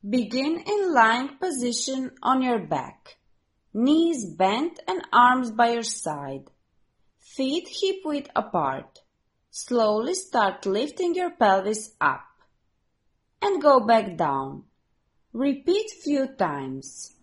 Begin in lying position on your back. Knees bent and arms by your side. Feet hip-width apart. Slowly start lifting your pelvis up. And go back down. Repeat few times.